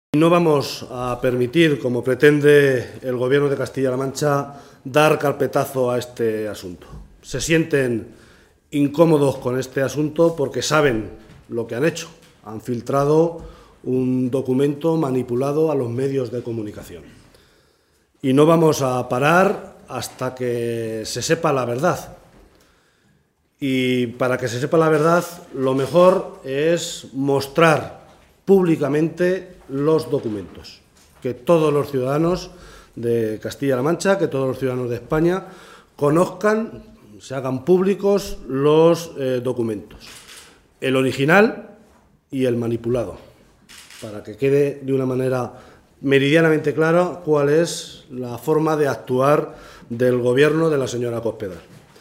No vamos a permitir, como pretende el Gobierno de Castilla-La Mancha, dar carpetazo a este asunto. Se sienten incómodos con este asunto porque saben lo que han hecho. Han filtrado un documento manipulado a los medios de comunicación. Y no vamos a parar hasta que se sepa la verdad. Y para que se sepa la verdad, lo mejor es mostrar públicamente los documentos, que todos los ciudadanos de Castilla-La Mancha, que todos los ciudadanos de España conozcan, se hagan públicos los documentos, el original y el manipulado, para que quede de una manera meridianamente clara cuál es la forma de actuar del Gobierno de la señora Cospedal.